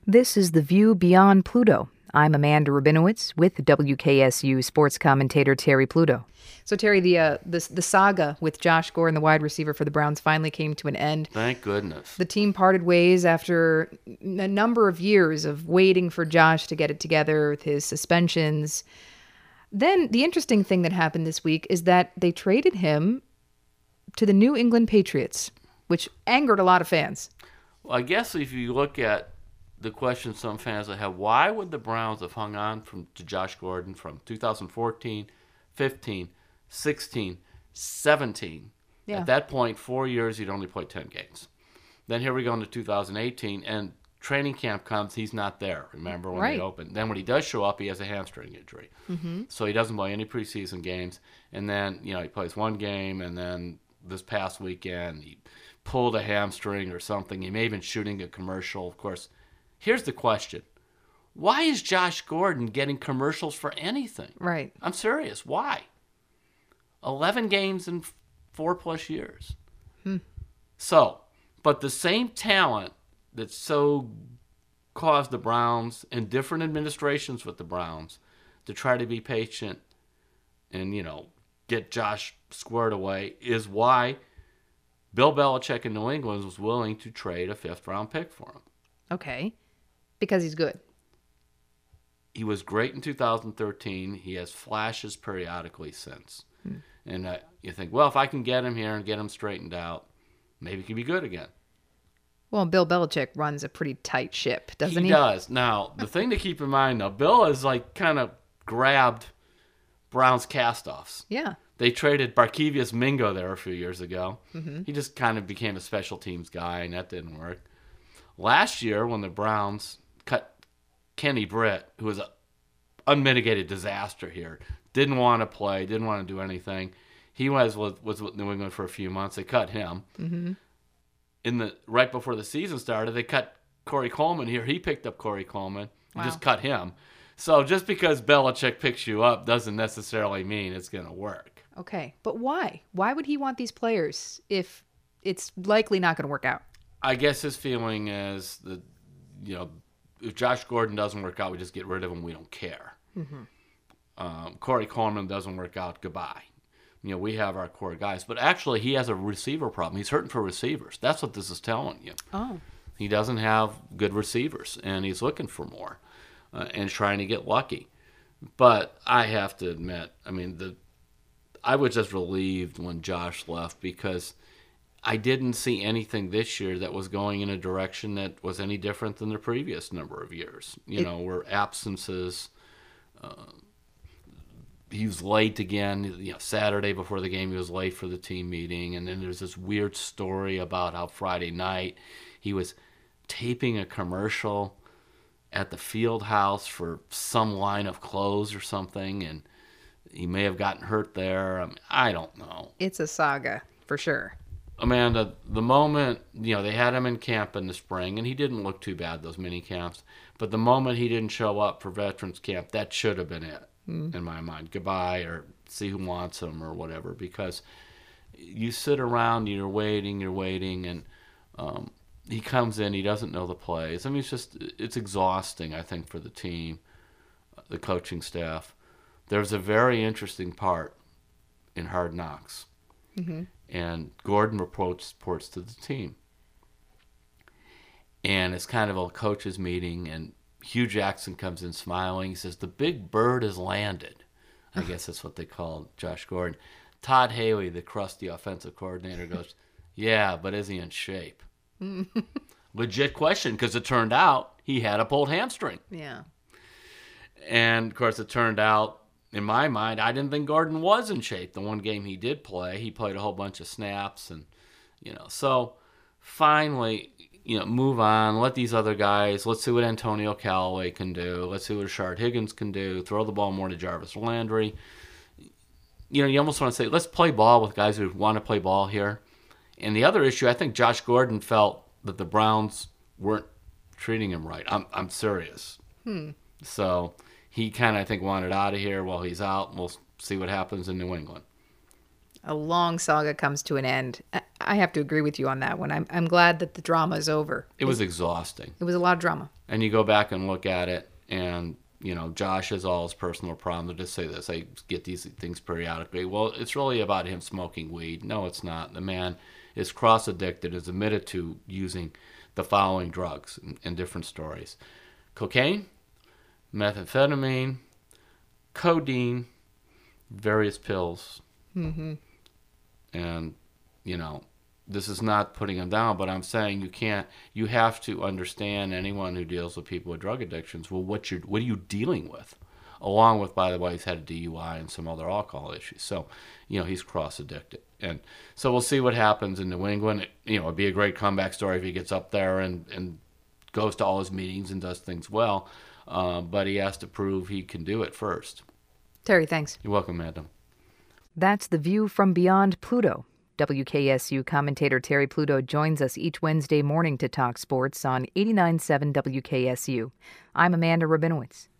This is The View Beyond Pluto. I'm Amanda Rabinowitz with WKSU sports commentator Terry Pluto. So, Terry, the saga with Josh Gordon, the wide receiver for the Browns, finally came to an end. Thank goodness. The team parted ways after a number of years of waiting for Josh to get it together with his suspensions. Then the interesting thing that happened this week is that they traded him to the New England Patriots, which angered a lot of fans. Well, I guess if you look at the question some fans have, why would the Browns have hung on to Josh Gordon from 2014, 15, 16, 17? Yeah. At that point, 4 years, he'd only played 10 games. Then here we go into 2018, and training camp comes, he's not there, remember, when they opened. Then when he does show up, he has a hamstring injury. Mm-hmm. So he doesn't play any preseason games. And then, he plays one game, and then this past weekend, he pulled a hamstring or something. He may have been shooting a commercial, of course. Here's the question. Why is Josh Gordon getting commercials for anything? Right. I'm serious. Why? 11 games in 4+ years. So, but the same talent that so caused the Browns and different administrations with the Browns to try to be patient and, get Josh squared away is why Bill Belichick in New England was willing to trade a 5th-round pick for him. Okay. Because he's good. He was great in 2013. He has flashes periodically since. And you think, well, if I can get him here and get him straightened out, maybe he can be good again. Well, Bill Belichick runs a pretty tight ship, doesn't he? He does. Now, the thing to keep in mind, though, Bill has kind of grabbed Browns cast-offs. Yeah. They traded Barkevius Mingo there a few years ago. Mm-hmm. He just kind of became a special teams guy, and that didn't work. Last year, when the Browns cut Kenny Britt, who was an unmitigated disaster here, didn't want to play, didn't want to do anything. He was with New England for a few months. They cut him. Mm-hmm. Right before the season started, they cut Corey Coleman here. He picked up Corey Coleman. Wow. Just cut him. So just because Belichick picks you up doesn't necessarily mean it's going to work. Okay, but why? Why would he want these players if it's likely not going to work out? I guess his feeling is that, if Josh Gordon doesn't work out, we just get rid of him. We don't care. Mm-hmm. Corey Coleman doesn't work out. Goodbye. We have our core guys. But actually, he has a receiver problem. He's hurting for receivers. That's what this is telling you. Oh. He doesn't have good receivers, and he's looking for more and trying to get lucky. But I have to admit, I was just relieved when Josh left because I didn't see anything this year that was going in a direction that was any different than the previous number of years. Where absences, he was late again. Saturday before the game, he was late for the team meeting. And then there's this weird story about how Friday night he was taping a commercial at the field house for some line of clothes or something. And he may have gotten hurt there. I don't know. It's a saga, for sure. Amanda, the moment, they had him in camp in the spring, and he didn't look too bad, those mini camps. But the moment he didn't show up for Veterans Camp, that should have been it, in my mind. Goodbye, or see who wants him, or whatever. Because you sit around, you're waiting, and he comes in, he doesn't know the plays. It's exhausting, I think, for the team, the coaching staff. There's a very interesting part in Hard Knocks. Mm-hmm. And Gordon reports to the team. And it's kind of a coaches meeting, and Hugh Jackson comes in smiling. He says, "The big bird has landed." I guess that's what they call Josh Gordon. Todd Haley, the crusty offensive coordinator, goes, "Yeah, but is he in shape?" Legit question, because it turned out he had a pulled hamstring. Yeah. And, of course, it turned out, in my mind, I didn't think Gordon was in shape. The one game he did play, he played a whole bunch of snaps. And, so finally, move on. Let these other guys, let's see what Antonio Callaway can do. Let's see what Rashard Higgins can do. Throw the ball more to Jarvis Landry. You almost want to say, let's play ball with guys who want to play ball here. And the other issue, I think Josh Gordon felt that the Browns weren't treating him right. I'm serious. So he kind of, I think, wanted out of here while he's out. We'll see what happens in New England. A long saga comes to an end. I have to agree with you on that one. I'm glad that the drama is over. It was exhausting. It was a lot of drama. And you go back and look at it, and Josh has all his personal problems. Just say this: I get these things periodically. Well, it's really about him smoking weed. No, it's not. The man is cross addicted. Is admitted to using the following drugs in different stories: cocaine, methamphetamine, codeine, various pills. Mm-hmm. And this is not putting him down, but I'm saying you have to understand, anyone who deals with people with drug addictions, well, what are you dealing with? Along with, by the way, he's had a DUI and some other alcohol issues. So, he's cross addicted. And so we'll see what happens in New England. It'd be a great comeback story if he gets up there and goes to all his meetings and does things well. But he has to prove he can do it first. Terry, thanks. You're welcome, madam. That's The View from Beyond Pluto. WKSU commentator Terry Pluto joins us each Wednesday morning to talk sports on 89.7 WKSU. I'm Amanda Rabinowitz.